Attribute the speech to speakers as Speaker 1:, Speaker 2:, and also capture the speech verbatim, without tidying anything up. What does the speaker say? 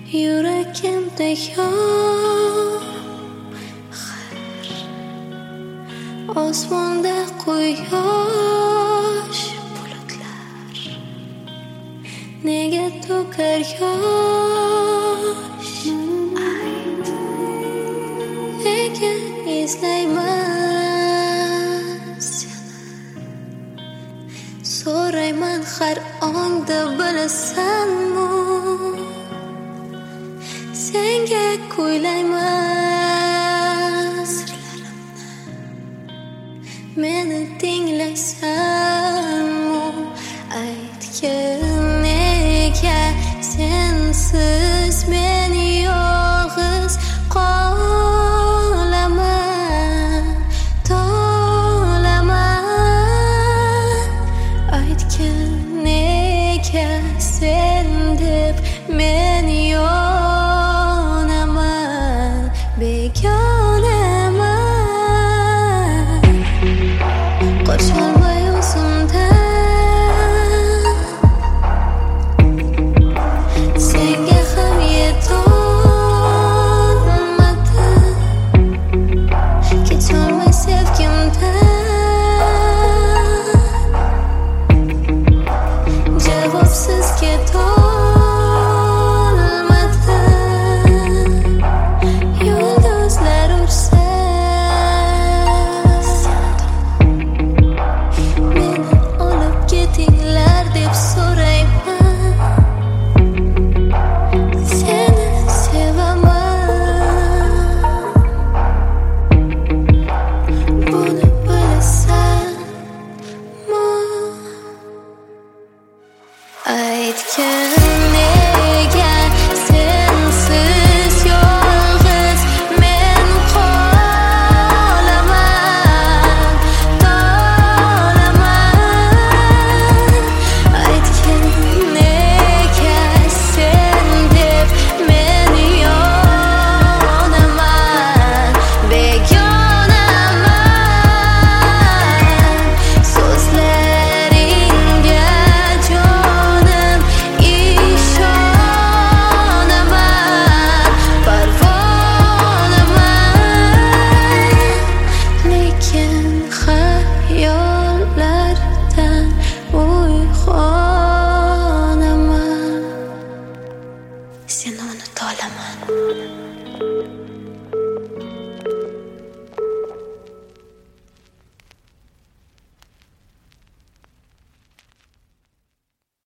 Speaker 1: Yuragimda yor osmonda quyosh bulutlar nega to'kar yosh ayt nega izlayman seni so'rayman har ongda bilasanmi senga kuylayman sirlarimni meni tinglaysanmi aytgin nega sensiz men yolg'iz qolaman tolaman aytgin nega sen deb men begonaman qocholmay o'zimdan senga ham yetolmadim ketolmay sevgimdan javobsiz ketolmadim aytgin nega sensiz yolg'iz men qolaman tolaman aytgin nega sen deb men yonaman begonaman so'zlaringga seni unuta olaman.